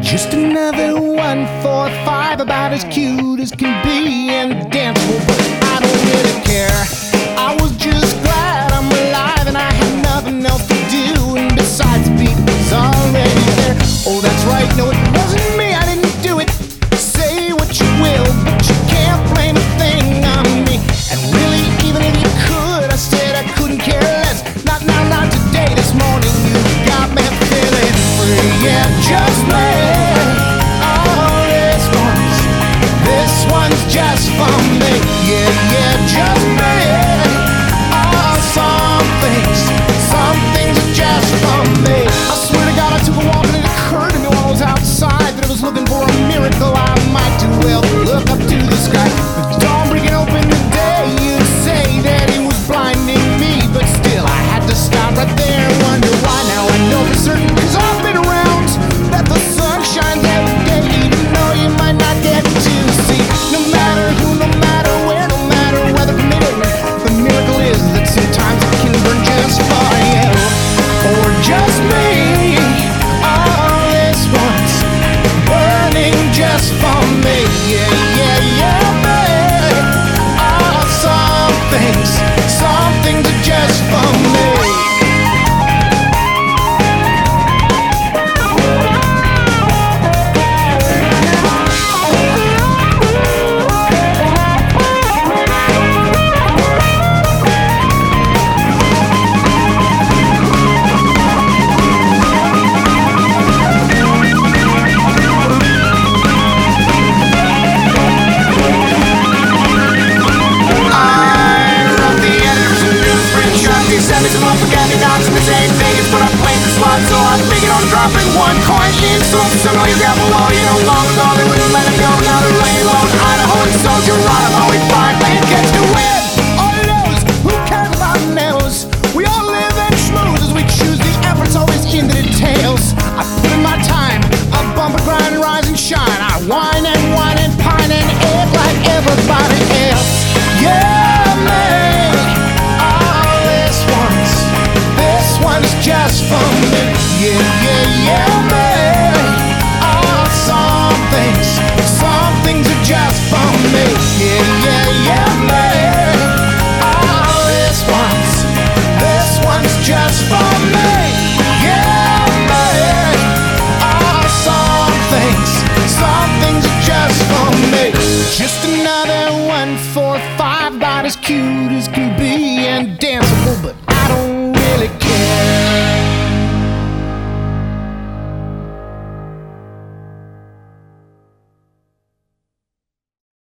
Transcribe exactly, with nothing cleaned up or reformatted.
Just another one, four, five, about as cute as can be and danceable, but I don't really care. I was just glad I'm alive and I had nothing else to do, and besides the beat was already there. Oh, that's right, no, it wasn't me, I didn't do it. Say what you will, but you can't blame a thing on me. And really, even if you could, I said I couldn't care less. Not now, not today, this morning you got me feeling free. Yeah, just me. Just for me, yeah, yeah, just me. Oh, some things, some things are just for me. I swear to God, I took a walk and it occurred to me while I was outside that I was looking for a miracle. I might do well to look up to the sky. With dawn breaking open the day, you'd say that it was blinding me, but still I had to stop right there and wonder why. Now I know for certain, cause I've been around, that the sun shines every day, even though you might not get to see. No matter who, no matter where, no matter weather permitting, the miracle is that sometimes it can burn just for you, or just me. All this one's burning just for me. Yeah, yeah, yeah, babe. Oh, some things, some things are just for me. Some unforgettable dots in the same Vegas, but I'm playing the slot, so I'm thinking on dropping one coin in. So if someone you got below, you know, long ago they wouldn't let it go. Now they're laying low in Idaho and South Geronimo. We finally get to win. All it knows, who cares about nails? We all live and schmooze as we choose the efforts always in the details. I put in my time, I bump and grind and rise and shine. I whine and whine and pine and ache like everybody else. Yeah, man. Just for me, yeah, yeah, yeah, man. Oh, some things, some things are just for me, yeah, yeah, yeah, man. Oh, this one's, this one's just for me, yeah, man. Oh, some things, some things are just for me. Just another one, four, five, about as cute as can be and